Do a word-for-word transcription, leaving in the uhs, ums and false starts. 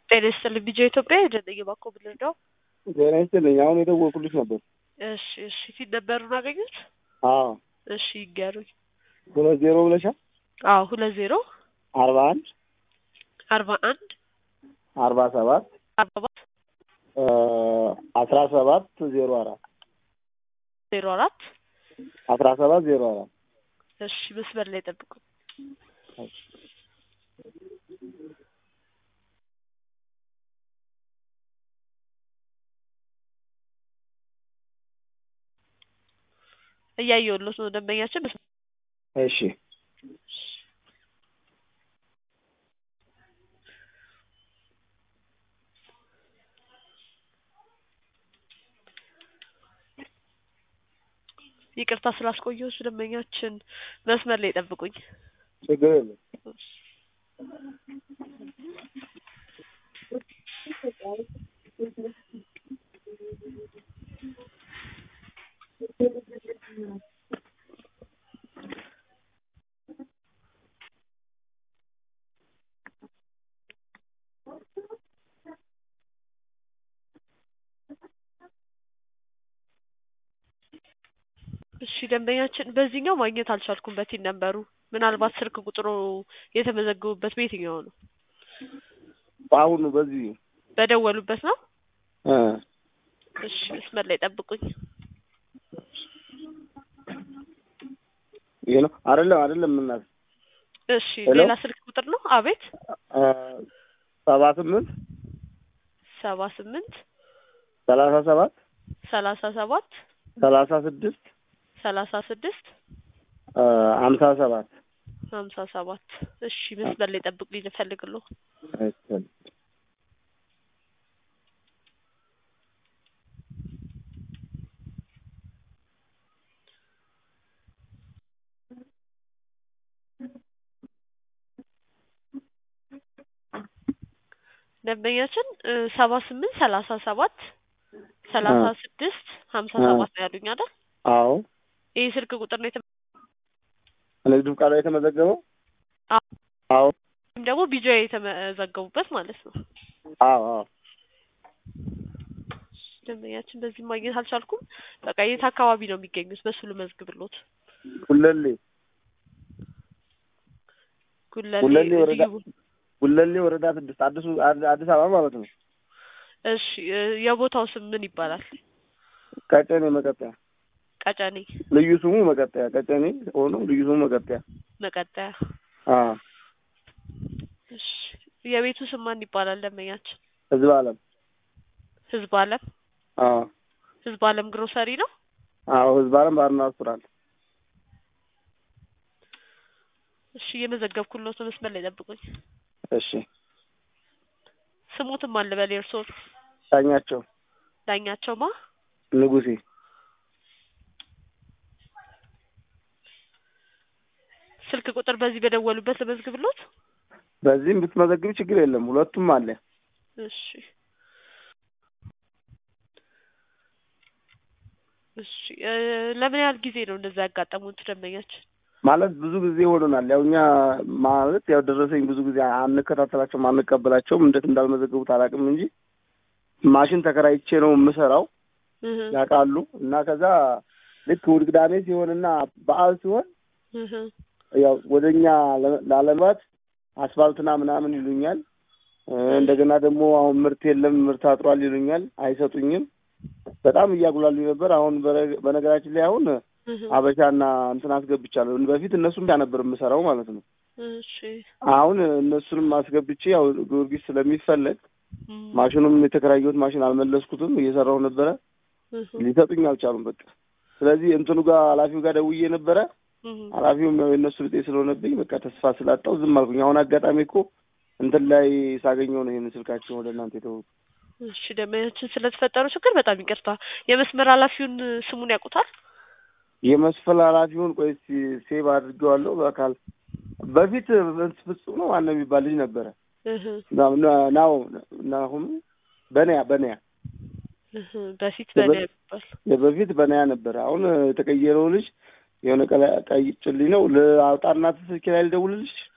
ጤና ይስጥልኝ ቢጄ ኢትዮጵያ የደነየ ባኮ ብልርዳው። ጤና ይስጥልኝ። አሁን የደወልኩልሽ ነበር። እሺ እሺ ፊት ነበሩን አገኙት? አዎ። እሺ ይገሩኝ። ሁለት ዜሮ ብለሻል? አዎ ሁለት ዜሮ አርባ አንድ አርባ አንድ አርባ ሰባት አርባ አስራ ሰባት ዜሮ አራት ዜሮ አራት አስራ ሰባት ዜሮ አራት እሺ መስመር ላይ ጠብቁ። እያየሁልዎት ነው ደንበኛችን። እሺ ይቅርታ ስላስቆየሁት ደንበኛችን መስመር ላይ ጠብቁኝ። ችግር የለም። እሺ ደንበኛችን በዚህኛው ማግኘት አልቻልኩም። በቲን ነበሩ ምናልባት ስልክ ቁጥሩ የተመዘገቡበት በየትኛው ነው? አሁን በዚህ በደወሉበት ነው? እ እሺ መስመር ላይ ጠብቁኝ። ይሄ ነው አይደለም? አይደለም እናት። እሺ ሌላ ስልክ ቁጥር ነው? አቤት ሰባ ስምንት ሰባ ስምንት ሰላሳ ሰባት ሰላሳ ሰባት ሰላሳ ስድስት ሰላሳ ስድስት ሀምሳ ሰባት ሀምሳ ሰባት እሺ መስመር ላይ ጠብቁኝ ልፈልግልዎ። እሺ ደንበኛችን ሰባ ስምንት ሰላሳ ሰባት ሰላሳ ስድስት ሀምሳ ሰባት ነው ያሉኝ አይደል? አዎ። ይሄ ስልክ ቁጥር ነው ንግድ ፍቃድ ላይ የተመዘገበው? አዎ። ደግሞ ቢጄ የተመዘገቡበት ማለት ነው? አዎ አዎ። ደንበኛችን በዚህ ማግኘት አልቻልኩም። በቃ የት አካባቢ ነው የሚገኙት? በሱ ልመዝግብልዎት። ጉለሌ ጉለሌ ወረዳ ጉለሌ ወረዳ ስድስት አዲሱ አዲስ አበባ ማለት ነው። እሺ የቦታው ስም ምን ይባላል? ቀጨኔ መቀጠያ። ቀጨኔ ልዩ ስሙ መቀጠያ። ቀጨኔ ሆኖ ልዩ ስሙ መቀጠያ። መቀጠያ። አዎ። እሺ የቤቱ ስም ማን ይባላል ደንበኛችን? ህዝብ አለም። ህዝብ አለም? አዎ። ህዝብ አለም ግሮሰሪ ነው? አዎ ህዝብ አለም ባርና ሬስቶራንት። እሺ የመዘገብኩልዎት መስመር ላይ ጠብቁኝ። እሺ ስሙትም አለ በል የእርስዎ? ዳኛቸው ዳኛቸው ማ? ንጉሴ። ስልክ ቁጥር በዚህ በደወሉበት ልመዝግብልዎት? በዚህም ብትመዘግብ ችግር የለም። ሁለቱም አለ። እሺ እሺ ለምን ያህል ጊዜ ነው እንደዛ ያጋጠሙት ደንበኛችን? ማለት ብዙ ጊዜ ሆኖናል። ያው እኛ ማለት ያው ደረሰኝ ብዙ ጊዜ አንከታተላቸውም አንቀበላቸውም። እንዴት እንዳልመዘገቡት አላውቅም እንጂ ማሽን ተከራይቼ ነው የምሰራው ያውቃሉ። እና ከዛ ልክ እሑድ ቅዳሜ ሲሆንና በዓል ሲሆን ያው ወደኛ ላለማት አስፋልትና ምናምን ይሉኛል። እንደገና ደግሞ አሁን ምርት የለም ምርት አጥሯል ይሉኛል። አይሰጡኝም። በጣም እያጉላሉ ነበር። አሁን በነገራችን ላይ አሁን አበሻና እንትን አስገብቻለሁ። በፊት እነሱም ነበር የምሰራው ማለት ነው። እሺ አሁን እነሱንም አስገብቼ ያው ጊዮርጊስ ስለሚፈለግ ማሽኑም የተከራየሁት ማሽን አልመለስኩትም እየሰራሁ ነበረ። ሊሰጡኝ አልቻሉም በቃ። ስለዚህ እንትኑ ጋር ኃላፊው ጋር ደውዬ ነበረ። ኃላፊውም ያው የነሱ ልጤ ስለሆነብኝ በቃ ተስፋ ስላጣው ዝም አልኩኝ። አሁን አጋጣሚ እኮ እንትን ላይ ሳገኘው ነው ይሄን ስልካቸውን ወደ እናንተ የተውኩት። እሺ ደንበኛችን ስለተፈጠረው ችግር በጣም ይቅርታ። የመስመር ኃላፊውን ስሙን ያውቁታል? የመስፈል ኃላፊውን ቆይ ሴቭ አድርጌዋለሁ በአካል። በፊት ፍጹም ነው ዋና የሚባል ልጅ ነበረ። እህ ናው ናሁም በነያ በነያ እህ በፊት በነያ ይባል የበፊት በነያ ነበር። አሁን የተቀየረው ልጅ የሆነ ቀይ ጭልኝ ነው። ለአውጣና ስልክ ላይ ልደውልልሽ?